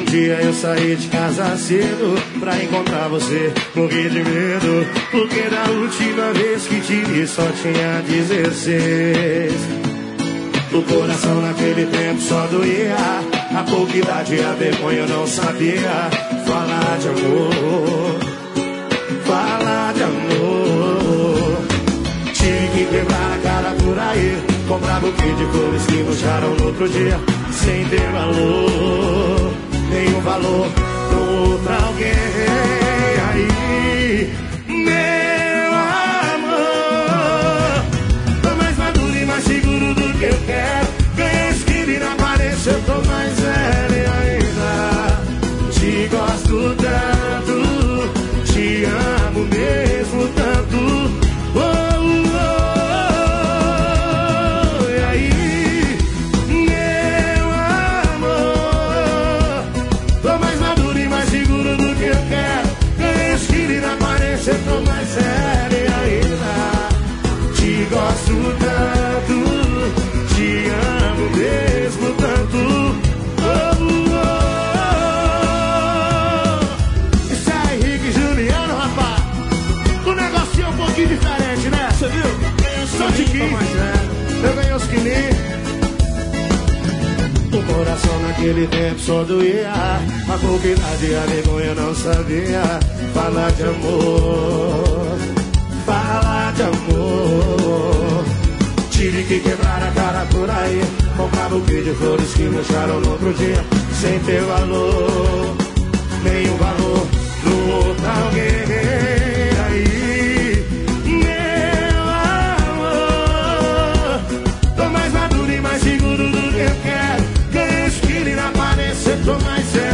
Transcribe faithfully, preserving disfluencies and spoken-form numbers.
dia eu saí de casa cedo pra encontrar você, morri de medo, porque da última vez que te vi só tinha dezesseis. O coração naquele tempo só doía, a pouca idade e a vergonha eu não sabia falar de amor, falar de amor. Tive que quebrar a cara por aí, comprar buquê de flores que murcharam no outro dia, sem ter valor, nenhum valor pra outra alguém. Aí, meu amor, tô mais maduro e mais seguro do que eu quero. Ganhei esquina e na aparência eu tô mais velho ainda. Te gosto tanto, te amo mesmo tanto. Oh, oh, e aí, meu amor, tô mais maduro e mais seguro do que eu quero. Ganhei esquina e na aparência eu tô mais sério ainda. Te gosto tanto, te amo mesmo tanto. Oh, oh. Isso é Henrique e Juliano, rapaz. O negocinho é um pouquinho diferente, né? Você viu? Só de quinze, eu ganhei os quilinhos. O coração naquele tempo só doía, a pouca idade e a vergonha não sabia falar de amor, falar de amor. Tive que quebrar a cara por aí, comprar buquê de flores que murcharam no outro dia, sem ter valor, nenhum valor pro outro alguém. Aí, meu amor, tô mais maduro e mais seguro do que eu quero. Ganhei esquina e na aparência eu tô mais sério.